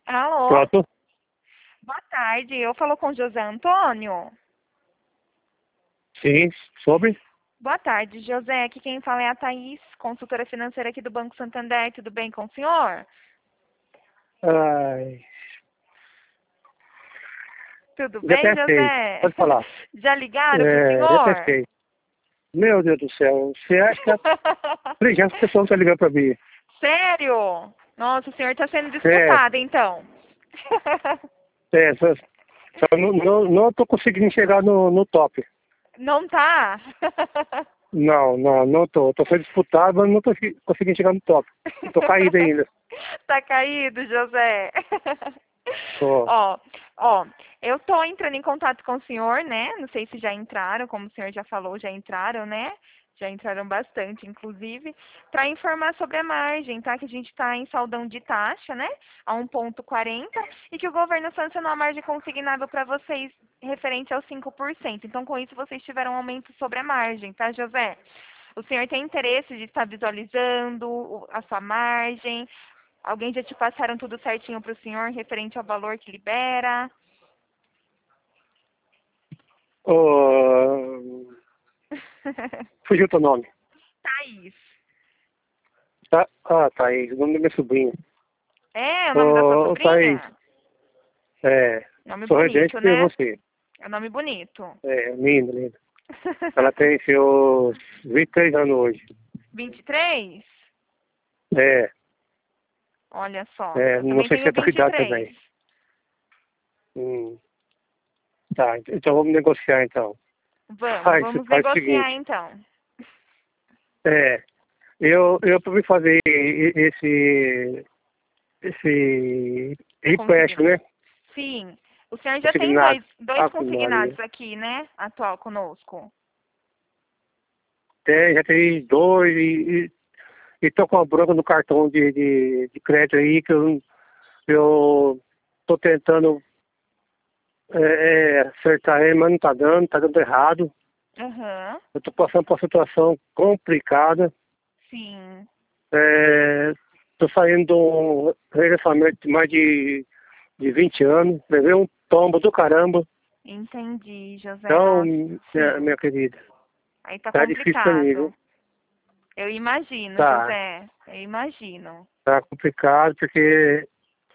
Alô? Pronto? Boa tarde. Eu falo com José Antônio. Sim, sobre? Boa tarde, José. Aqui quem fala é a Thaís, consultora financeira aqui do Banco Santander. Tudo bem com o senhor? Ai, Tudo já bem, testei. José? Pode falar. Já ligaram pro Já senhor? testei. Meu Deus do céu. Você acha que já as pessoas estão ligando para mim? Sério? Nossa, o senhor está sendo É, disputado, então. só não tô conseguindo chegar no top. Não tá? Não tô. Tô sendo disputado, mas não tô conseguindo chegar no top. Eu tô caído ainda. Tá caído, José. Tô. Ó, ó, eu tô entrando em contato com o senhor, né? Não sei se já entraram, como o senhor já falou, já entraram, né? Já entraram bastante, inclusive, para informar sobre a margem, tá? Que a gente está em saldão de taxa, né? A 1,40 e que o governo sancionou a margem consignável para vocês referente aos 5%. Então, com isso, vocês tiveram um aumento sobre a margem, tá, José? O senhor tem interesse de estar visualizando a sua margem? Alguém já te passaram tudo certinho para o senhor referente ao valor que libera? Ô, fugiu teu nome. Thaís. Tá? Ah, Thaís, o nome da minha sobrinha. É o nome da sua Thaís, sobrinha? é, Nome sorridente bonito, que né? você. É um nome bonito. Lindo, lindo. Ela tem seus 23 anos hoje. 23. É, Olha só, eu não também sei se tenho é tua idade 23. também. Hum, tá, então vamos negociar então. Vamos Faz o negociar seguinte. então. É, eu para me fazer esse empréstimo, Consigna. né? Sim. O senhor já tem Consignado. dois Ave Maria. consignados aqui, né? Atual conosco. Já tem dois e tô com a bronca no cartão de crédito aí que eu tô tentando acertar ele, mas não tá dando errado. Aham. Eu tô passando por uma situação complicada. Sim. Tô saindo de um relacionamento de mais de 20 anos. Levei um tombo do caramba. Entendi, José. Então, Nossa. Sim. minha querida, Aí tá tá difícil pra mim, complicado. viu? Eu imagino, Tá, José. Eu imagino. tá complicado porque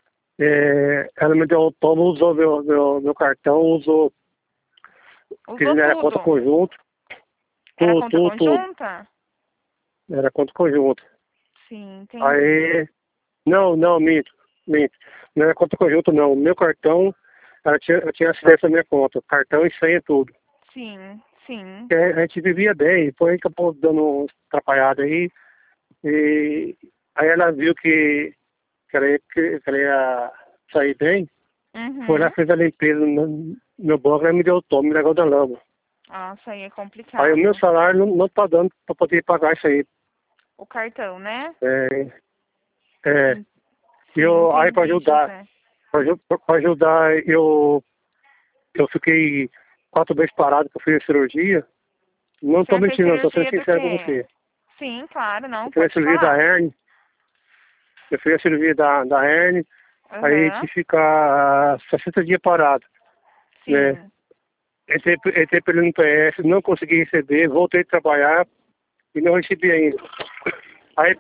ela me deu um tombo, usou meu cartão, usou, que Usou não era conta tudo. conjunto, Era tudo, conta tudo, tudo. conjunta? Era conta conjunto. Sim, entendi. Aí, não, minto. Não era conta conjunto, não. O meu cartão, eu tinha acesso à minha conta. Cartão e senha, tudo. Sim, sim. A gente vivia bem, depois acabou dando uma atrapalhada aí. E aí ela viu que ela ia sair bem, foi lá, Uhum. fez a limpeza no meu banco, aí me deu o tom, me negócio da lama. Nossa, aí é Aí o meu complicado. salário não tá dando para poder pagar isso aí. O cartão, né? É, é, En- Sim, aí para entendi, ajudar, José. para ajudar, eu fiquei 4 meses parado, que eu fiz a cirurgia. O Não tô senhor fez mentindo, não, tô sendo cirurgia do sincero com quê? você. Sim, claro, Eu não, fiz a pode cirurgia da falar. hernia, eu fiz a cirurgia da hernia, aí tive Aham. que ficar 60 dias parado, né? Sim. Entrei pelo NPS, não consegui receber, voltei a trabalhar e não recebi ainda. Aí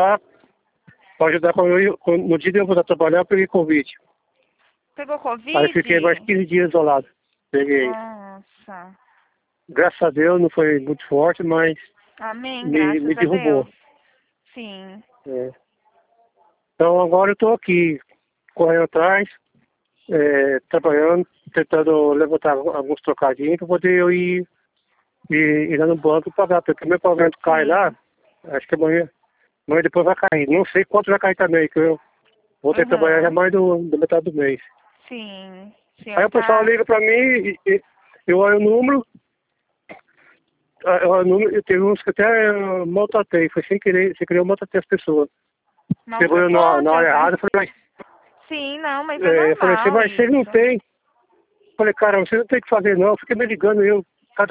para ajudar no dia de eu voltar a trabalhar, eu peguei Covid. Pegou Aí eu fiquei mais Covid? 15 dias isolado. Peguei. Nossa. Graças a Deus não foi muito forte, mas Amém, me graças a derrubou. Deus. Sim. Né? Então agora eu estou aqui, correndo atrás, trabalhando, tentando levantar alguns trocadinhos para poder eu ir lá no banco e pagar, porque meu pagamento cai lá, Sim. acho que amanhã depois vai cair. Não sei quanto vai cair também, que eu vou ter que trabalhar já Aham. mais da metade do mês. Sim. O Aí senhor o pessoal tá. liga para mim, eu olho o número, eu teve uns que até maltratei, foi sem querer eu maltratei as pessoas. Pegou eu Maltratou, na hora José? errada, Sim, não, mas é eu falei assim, normal mas vocês não isso. têm. Falei, cara, vocês não tem que fazer não, fica me ligando eu,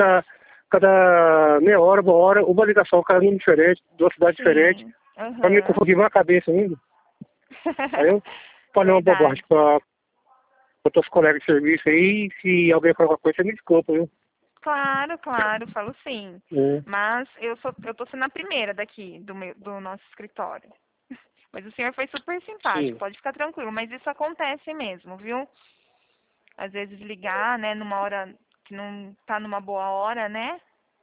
cada meia hora, 1 hora, uma ligação, cada número diferente, de uma cidade diferente, Sim. pra me Aham. confundir mais a cabeça ainda. Aí eu falei uma Verdade. bobagem para outros colegas de serviço aí. Se alguém falar alguma coisa, você me desculpa, viu? Claro, claro, falo sim. É. Mas eu tô sendo a primeira daqui do nosso escritório. Mas o senhor foi super simpático, Sim. pode ficar tranquilo, mas isso acontece mesmo, viu? Às vezes ligar, né, numa hora que não tá numa boa hora, né?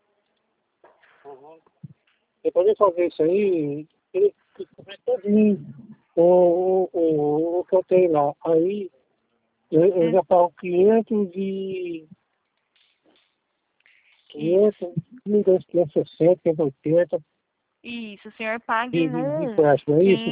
Depois de fazer isso aí, ele fica todinho o que eu tenho lá. Aí eu Hum, já pago 500, isso. 560, 580 Isso, o senhor paga de, em de, de um empréstimo, é isso?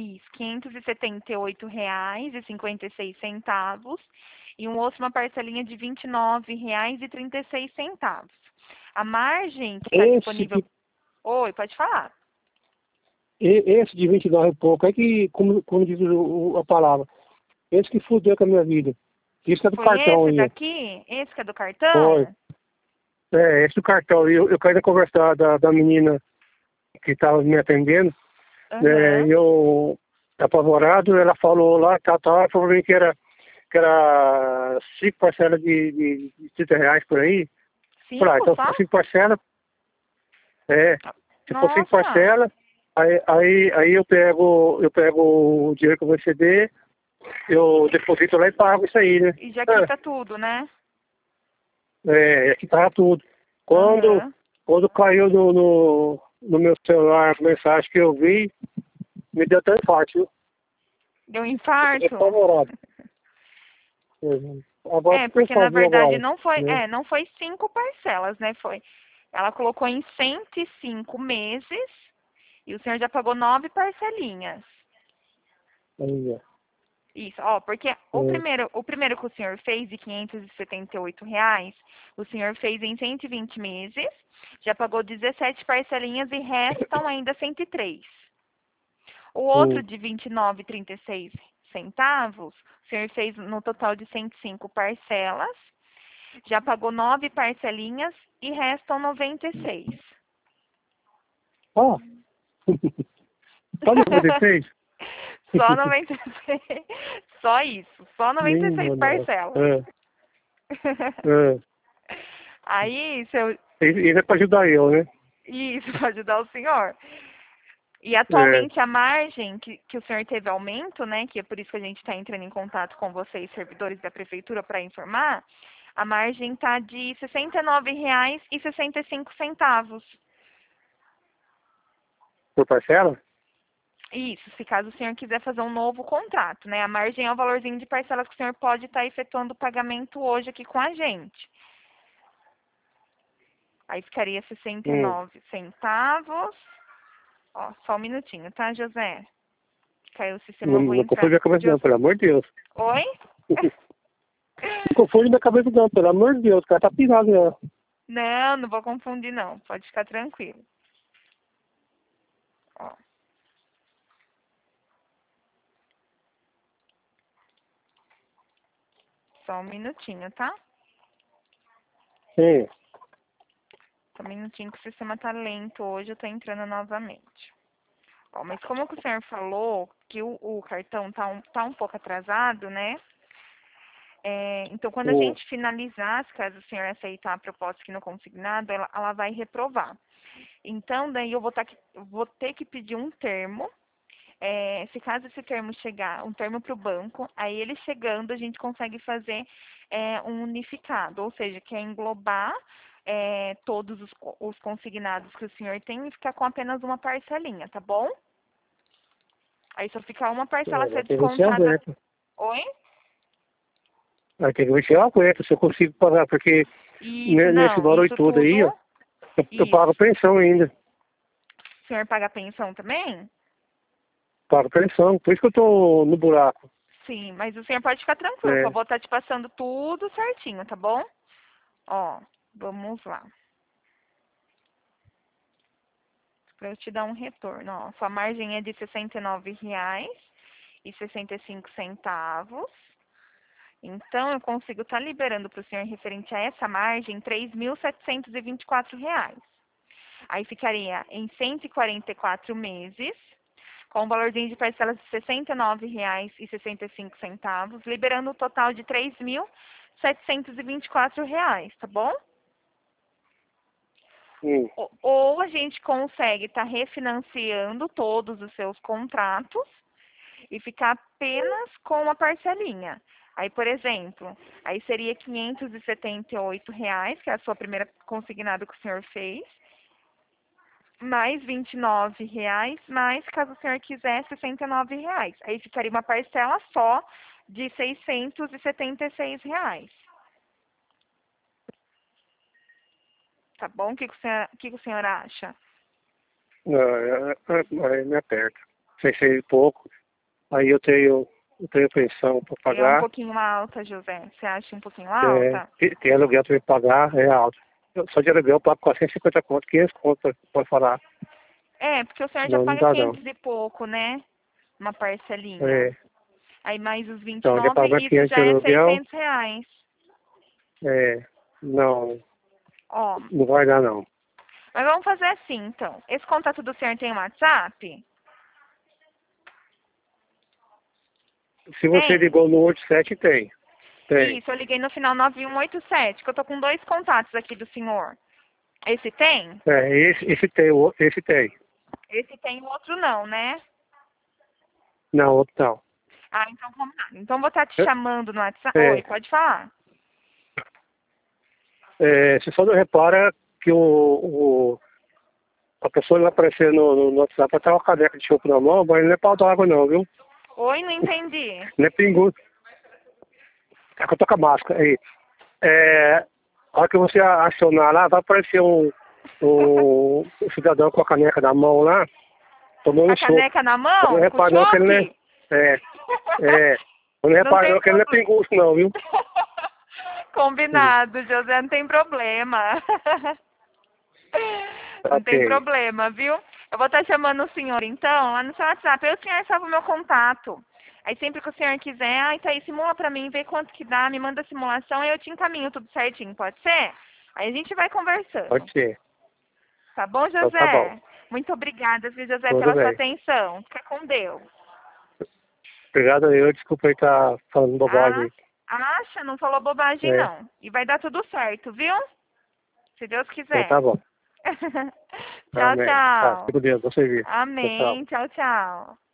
R$ 578,56 e um outro uma parcelinha de R$ 29,36. A margem que está Esse, disponível. que, Oi, pode falar. esse de 29 e pouco, é que, como diz a palavra, esse que fudeu com a minha vida. Isso é do Foi cartão esse aí, ó. daqui? Esse que é do Foi. cartão? Esse do cartão. Eu caí na conversa da menina que estava me atendendo, Aham. eu, apavorado, ela falou lá, ela falou pra mim que era 5 parcelas de R$ 30 por aí. Falei, Cinco então se só? for 5 parcelas, é, se for cinco Nossa! parcelas, aí eu pego o dinheiro que eu vou receber, eu deposito lá e pago isso aí, né? E já quita tudo, né? Aqui tava tudo. Quando, Aham. quando caiu no meu celular a mensagem que eu vi, me deu até infarto, viu? Deu um Eu fiquei infarto? apavorado. Uhum. Agora, o É, que eu porque na fazer verdade agora? não foi, Né? não foi 5 parcelas, né? Foi. Ela colocou em 105 meses e o senhor já pagou 9 parcelinhas. Aí, ó. Isso, ó, porque É. o primeiro que o senhor fez de R$ 578, o senhor fez em 120 meses, já pagou 17 parcelinhas e restam ainda 103. O outro Hum. de R$ 29,36, o senhor fez no total de 105 parcelas, já pagou 9 parcelinhas e restam 96. Ah, só 96? Só 96. Só isso. Só 96 Minha nossa. parcelas. É. Aí, seu. Isso é para ajudar eu, né? Isso, para ajudar o senhor. E É. atualmente a margem que o senhor teve aumento, né? Que é por isso que a gente está entrando em contato com vocês, servidores da prefeitura, para informar. A margem está de R$ 69,65. Por parcela? Isso, se caso o senhor quiser fazer um novo contrato, né? A margem é o valorzinho de parcelas que o senhor pode estar efetuando o pagamento hoje aqui com a gente. Aí ficaria Hum. 69 centavos. Ó, só um minutinho, tá, José? Caiu o sistema, Não, eu vou não confunde entrar. minha cabeça não, pelo amor de Deus. Oi? Não confunde minha cabeça não, pelo amor de Deus. O cara tá pirado, né? Não, não vou confundir não. Pode ficar tranquilo. Ó, só um minutinho, tá? Sim. Só um minutinho que o sistema tá lento hoje, eu tô entrando novamente. Ó, mas como que o senhor falou que o cartão tá um pouco atrasado, né? Então, quando a Hum. gente finalizar, se caso o senhor aceitar a proposta aqui no consignado, ela vai reprovar. Então, daí vou ter que pedir um termo. Se caso esse termo chegar, um termo para o banco, aí ele chegando, a gente consegue fazer um unificado, ou seja, que é englobar todos os consignados que o senhor tem e ficar com apenas uma parcelinha, tá bom? Aí só fica uma parcela a Vai ser ter que ver se eu descontada. aguento. Oi? Vai ter que ver se eu aguento, se eu consigo pagar, porque Isso, nesse não, valor isso todo aí, ó, tudo. eu Isso. pago pensão ainda. O senhor paga pensão também? Pago pensão, por isso que eu tô no buraco. Sim, mas o senhor pode ficar tranquilo, que eu É. vou estar te passando tudo certinho, tá bom? Ó, vamos lá. Para eu te dar um retorno, ó. Sua margem é de R$ 69,65. Então, eu consigo estar liberando para o senhor referente a essa margem R$ 3.724. Aí ficaria em 144 meses, com um valorzinho de parcelas de R$ 69,65, liberando um total de R$ 3.724, tá bom? Ou a gente consegue estar refinanciando todos os seus contratos e ficar apenas com uma parcelinha. Aí, por exemplo, aí seria R$ 578, que é a sua primeira consignada que o senhor fez, mais R$ 29, mais, caso o senhor quiser, R$ 69. Aí ficaria uma parcela só de R$ 676. Tá bom? O que o senhor acha? Não, aí me aperta. 600 e pouco. Aí eu tenho pensão para É um pagar. pouquinho alta, José. Você acha um pouquinho alta? Tem aluguel para pagar, é alto. Só de aluguel eu pago 450 conto, 500 conto, pode falar. É, porque o senhor já Não, não paga dá não. 500 e pouco, né? Uma parcelinha. É, Aí mais os então, já 29, pagar isso 500 já de é aluguel, R$ 600. não, Ó, não vai dar não. mas vamos fazer assim, então. Esse contato do senhor tem WhatsApp? Se você Tem? ligou no 87, tem. Tem. Isso, eu liguei no final 9187, que eu tô com 2 contatos aqui do senhor. Esse tem? Esse tem, esse tem. Esse tem, o outro não, né? Não, outro não. Ah, então combinado. Então vou estar te É, chamando no WhatsApp. Oi, é, pode falar. você só não repara que a pessoa vai aparecer no WhatsApp, vai estar uma caneca de chope na mão, mas não é pau d'água não, viu? Oi, não entendi. Não é pingu. É que eu tô com a máscara aí. A hora que você acionar lá, vai aparecer um cidadão com a caneca na mão lá, tomando A um chope. caneca na Eu não mão? Com reparo não que ele não é. chope? É, é. Eu não Não reparo tem não que ele não é problema. pinguço não, viu? Combinado, José, não tem problema. Não tem Ok. problema, viu? Eu vou estar chamando o senhor, então, lá no seu WhatsApp. Aí o senhor salva o meu contato. Aí sempre que o senhor quiser, tá aí, simula pra mim, vê quanto que dá, me manda a simulação e eu te encaminho tudo certinho, pode ser? Aí a gente vai conversando. Pode ser. Tá bom, Então tá bom. José? Muito obrigada, viu, José, Tudo pela sua bem. atenção. Fica com Deus. Obrigado eu, desculpa aí estar falando Ah, bobagem. acha? Não falou bobagem, É, não. E vai dar tudo certo, viu? Se Deus então quiser. tá bom. Tchau, Amém. Tá, fica tchau. com Deus, você vir. Tchau, tchau. Amém. Tchau, tchau.